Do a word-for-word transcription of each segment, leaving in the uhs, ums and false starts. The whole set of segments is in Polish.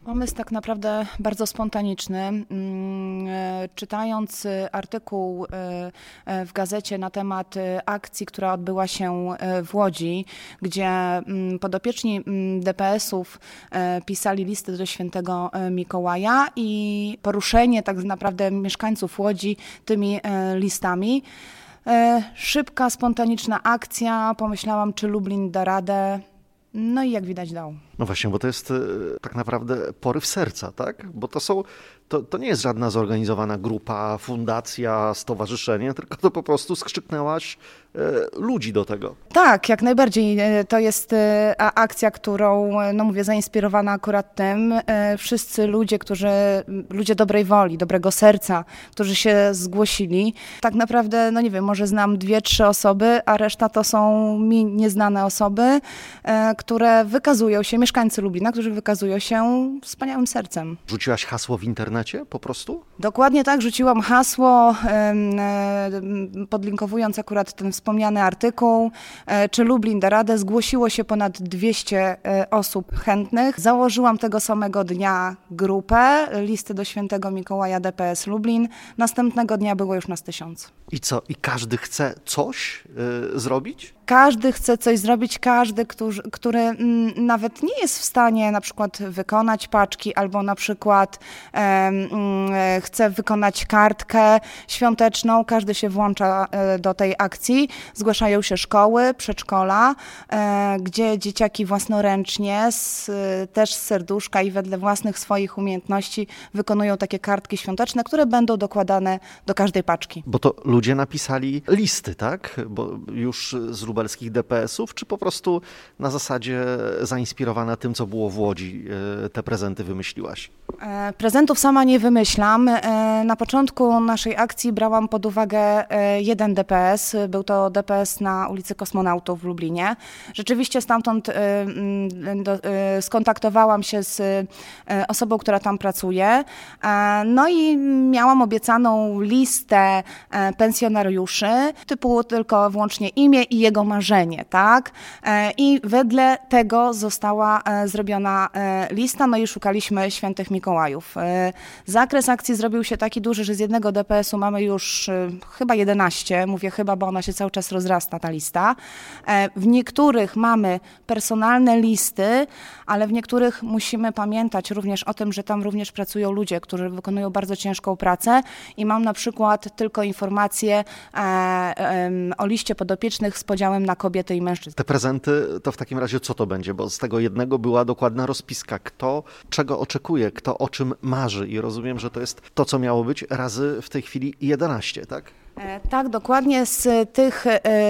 Pomysł tak naprawdę bardzo spontaniczny. Czytając artykuł w gazecie na temat akcji, która odbyła się w Łodzi, gdzie podopieczni D P S-ów pisali listy do świętego Mikołaja i poruszenie tak naprawdę mieszkańców Łodzi tymi listami. Szybka, spontaniczna akcja. Pomyślałam, czy Lublin da radę. No i jak widać dał. No właśnie, bo to jest tak naprawdę poryw serca, tak? Bo to są, to, to nie jest żadna zorganizowana grupa, fundacja, stowarzyszenie, tylko to po prostu skrzyknęłaś e, ludzi do tego. Tak, jak najbardziej. To jest e, akcja, którą, no mówię, zainspirowana akurat tym. E, wszyscy ludzie, którzy, ludzie dobrej woli, dobrego serca, którzy się zgłosili. Tak naprawdę, no nie wiem, może znam dwie, trzy osoby, a reszta to są mi nieznane osoby, e, które wykazują się, mieszkańcy Lublina, którzy wykazują się wspaniałym sercem. Rzuciłaś hasło w internecie po prostu? Dokładnie tak, rzuciłam hasło, podlinkowując akurat ten wspomniany artykuł, czy Lublin da radę. Zgłosiło się ponad dwieście osób chętnych. Założyłam tego samego dnia grupę, listy do świętego Mikołaja D P S Lublin. Następnego dnia było już nas tysiąc. I co? I każdy chce coś yy, zrobić? Każdy chce coś zrobić, każdy, który, który m, nawet nie jest w stanie na przykład wykonać paczki albo na przykład e, m, chce wykonać kartkę świąteczną. Każdy się włącza e, do tej akcji. Zgłaszają się szkoły, przedszkola, e, gdzie dzieciaki własnoręcznie, z, też z serduszka i wedle własnych swoich umiejętności wykonują takie kartki świąteczne, które będą dokładane do każdej paczki. Bo to ludzie napisali listy, tak? Bo już z lubelskich D P S-ów, czy po prostu na zasadzie zainspirowana tym, co było w Łodzi, te prezenty wymyśliłaś? E, prezentów sama nie wymyślam. E, na początku naszej akcji brałam pod uwagę e, jeden D P S. Był to D P S na ulicy Kosmonautów w Lublinie. Rzeczywiście stamtąd e, do, e, skontaktowałam się z e, osobą, która tam pracuje. E, no i miałam obiecaną listę e, pensjonariuszy, typu tylko wyłącznie imię i jego marzenie, tak? E, I wedle tego została e, zrobiona e, lista, no i szukaliśmy świętych Mikołajów. E, zakres akcji zrobił się taki duży, że z jednego D P S-u mamy już e, chyba jedenaście, mówię chyba, bo ona się cały czas rozrasta, ta lista. E, w niektórych mamy personalne listy, ale w niektórych musimy pamiętać również o tym, że tam również pracują ludzie, którzy wykonują bardzo ciężką pracę i mam na przykład tylko informacje e, e, o liście podopiecznych z podziałem na kobiety i mężczyzn. Te prezenty to w takim razie co to będzie? Bo z tego jednego była dokładna rozpiska. Kto czego oczekuje, kto o czym marzy i rozumiem, że to jest to, co miało być razy w tej chwili jedenaście, tak? Tak, dokładnie. Z tych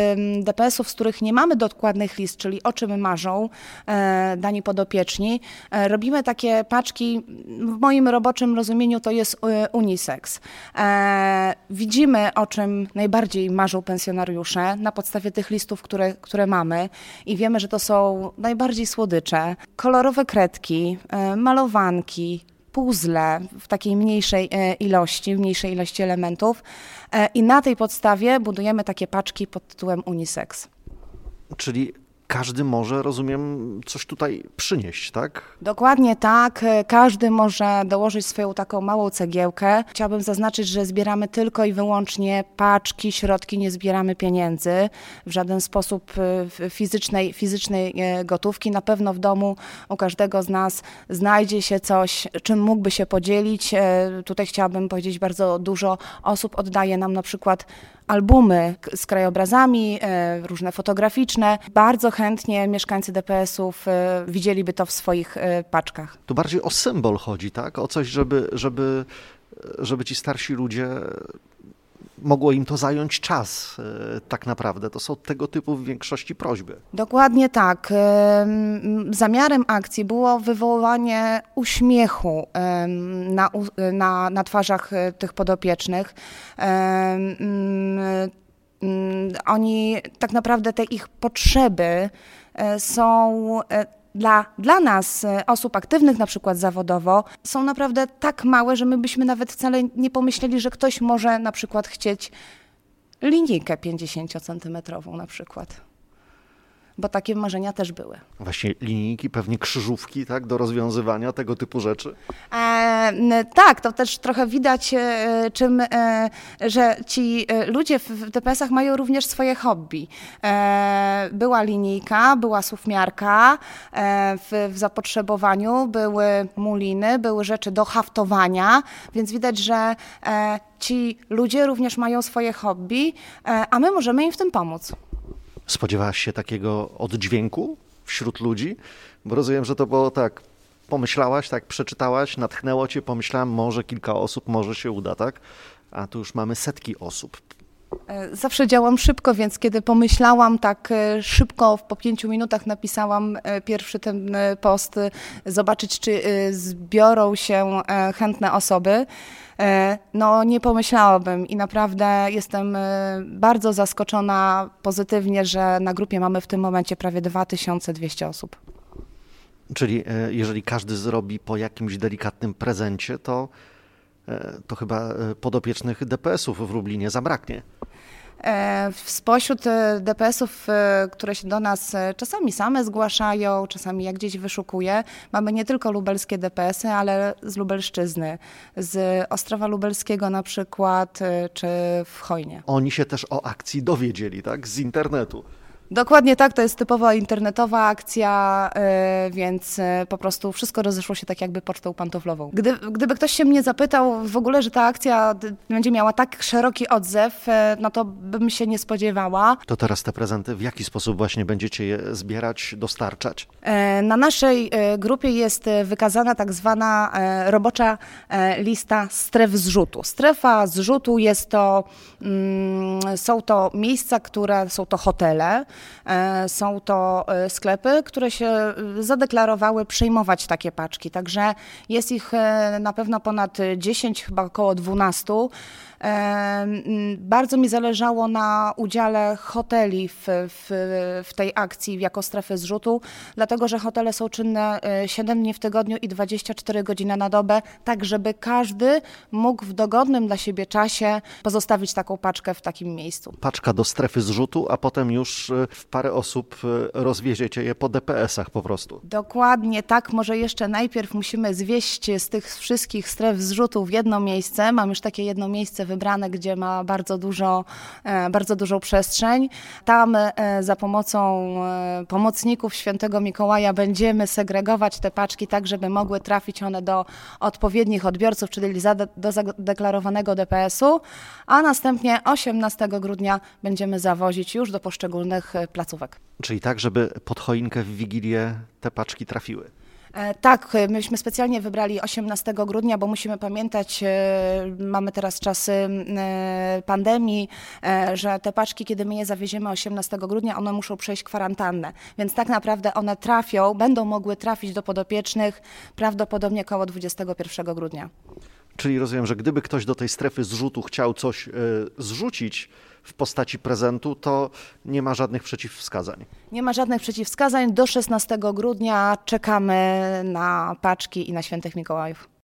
D P S-ów, z których nie mamy dokładnych list, czyli o czym marzą dani podopieczni, robimy takie paczki, w moim roboczym rozumieniu to jest unisex. Widzimy, o czym najbardziej marzą pensjonariusze na podstawie tych listów, które, które mamy i wiemy, że to są najbardziej słodycze, kolorowe kredki, malowanki, puzzle w takiej mniejszej ilości, w mniejszej ilości elementów i na tej podstawie budujemy takie paczki pod tytułem unisex. Czyli każdy może, rozumiem, coś tutaj przynieść, tak? Dokładnie tak. Każdy może dołożyć swoją taką małą cegiełkę. Chciałabym zaznaczyć, że zbieramy tylko i wyłącznie paczki, środki, nie zbieramy pieniędzy. W żaden sposób fizycznej, fizycznej gotówki. Na pewno w domu u każdego z nas znajdzie się coś, czym mógłby się podzielić. Tutaj chciałabym powiedzieć, bardzo dużo osób oddaje nam na przykład albumy z krajobrazami, różne fotograficzne. Bardzo chętnie mieszkańcy D P S-ów widzieliby to w swoich paczkach. Tu bardziej o symbol chodzi, tak? O coś, żeby, żeby, żeby ci starsi ludzie, mogło im to zająć czas tak naprawdę. To są tego typu w większości prośby. Dokładnie tak. Zamiarem akcji było wywołanie uśmiechu na, na, na twarzach tych podopiecznych. Oni tak naprawdę te ich potrzeby są Dla, dla nas, osób aktywnych na przykład zawodowo, są naprawdę tak małe, że my byśmy nawet wcale nie pomyśleli, że ktoś może na przykład chcieć linijkę pięćdziesięciocentymetrową na przykład. bo takie marzenia też były. Właśnie linijki, pewnie krzyżówki, tak, do rozwiązywania tego typu rzeczy? E, tak, to też trochę widać, e, czym, e, że ci ludzie w D P S-ach mają również swoje hobby. E, była linijka, była sufmiarka, e, w, w zapotrzebowaniu były muliny, były rzeczy do haftowania, więc widać, że e, ci ludzie również mają swoje hobby, e, a my możemy im w tym pomóc. Spodziewałaś się takiego oddźwięku wśród ludzi? Bo rozumiem, że to było tak, pomyślałaś, tak, przeczytałaś, natchnęło cię, pomyślałam, może kilka osób, może się uda, tak? A tu już mamy setki osób. Zawsze działam szybko, więc kiedy pomyślałam tak szybko, po pięciu minutach napisałam pierwszy ten post, zobaczyć, czy zbiorą się chętne osoby. No nie pomyślałabym i naprawdę jestem bardzo zaskoczona pozytywnie, że na grupie mamy w tym momencie prawie dwa tysiące dwieście osób. Czyli jeżeli każdy zrobi po jakimś delikatnym prezencie, to, to chyba podopiecznych D P S-ów w Lublinie zabraknie. Spośród D P S-ów, które się do nas czasami same zgłaszają, czasami jak gdzieś wyszukuję, mamy nie tylko lubelskie D P S-y, ale z Lubelszczyzny, z Ostrowa Lubelskiego na przykład, czy w Chojnie. Oni się też o akcji dowiedzieli, tak, z internetu. Dokładnie tak, to jest typowa internetowa akcja, więc po prostu wszystko rozeszło się tak jakby pocztą pantoflową. Gdy, gdyby ktoś się mnie zapytał w ogóle, że ta akcja będzie miała tak szeroki odzew, no to bym się nie spodziewała. To teraz te prezenty w jaki sposób właśnie będziecie je zbierać, dostarczać? Na naszej grupie jest wykazana tak zwana robocza lista stref zrzutu. Strefa zrzutu jest to, są to miejsca, które są to hotele, są to sklepy, które się zadeklarowały przyjmować takie paczki, także jest ich na pewno ponad dziesięć, chyba około dwunastu. Bardzo mi zależało na udziale hoteli w, w, w tej akcji jako strefy zrzutu, dlatego że hotele są czynne siedem dni w tygodniu i dwadzieścia cztery godziny na dobę, tak żeby każdy mógł w dogodnym dla siebie czasie pozostawić taką paczkę w takim miejscu. Paczka do strefy zrzutu, a potem już w parę osób rozwieziecie je po D P S-ach po prostu. Dokładnie tak, może jeszcze najpierw musimy zwieść z tych wszystkich stref zrzutu w jedno miejsce. Mam już takie jedno miejsce wybrane, gdzie ma bardzo dużo, bardzo dużą przestrzeń. Tam za pomocą pomocników Świętego Mikołaja będziemy segregować te paczki tak, żeby mogły trafić one do odpowiednich odbiorców, czyli do zadeklarowanego D P S-u, a następnie osiemnastego grudnia będziemy zawozić już do poszczególnych placówek. Czyli tak, żeby pod choinkę w Wigilię te paczki trafiły. Tak, myśmy specjalnie wybrali osiemnastego grudnia, bo musimy pamiętać, mamy teraz czasy pandemii, że te paczki, kiedy my je zawieziemy osiemnastego grudnia, one muszą przejść kwarantannę, więc tak naprawdę one trafią, będą mogły trafić do podopiecznych prawdopodobnie około dwudziestego pierwszego grudnia. Czyli rozumiem, że gdyby ktoś do tej strefy zrzutu chciał coś y, zrzucić w postaci prezentu, to nie ma żadnych przeciwwskazań. Nie ma żadnych przeciwwskazań. Do szesnastego grudnia czekamy na paczki i na Świętych Mikołajów.